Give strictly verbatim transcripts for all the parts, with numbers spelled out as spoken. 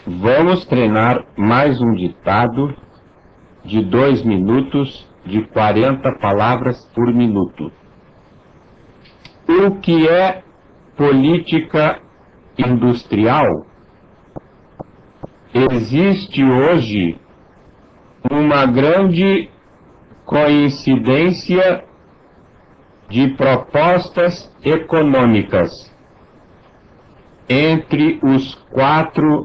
Vamos treinar mais um ditado de dois minutos, de quarenta palavras por minuto. O que é política industrial? Existe hoje uma grande coincidência de propostas econômicas entre os quatro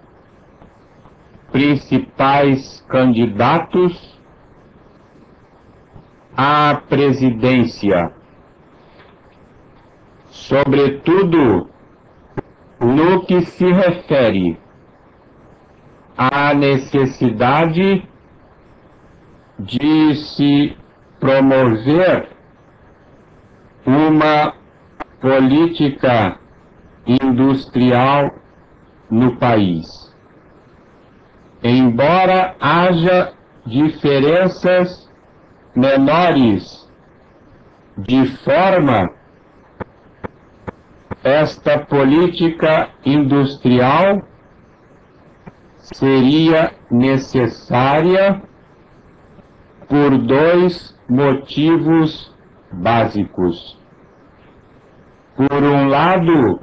principais candidatos à presidência, sobretudo no que se refere à necessidade de se promover uma política industrial no país. Embora haja diferenças menores de forma, esta política industrial seria necessária por dois motivos básicos. Por um lado,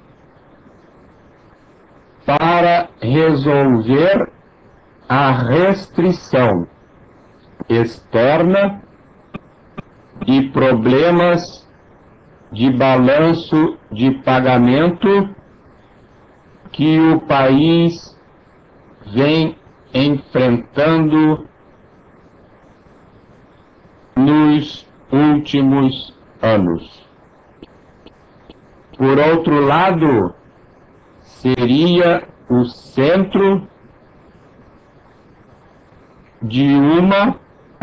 para resolver a restrição externa e problemas de balanço de pagamento que o país vem enfrentando nos últimos anos. Por outro lado, seria o centro de uma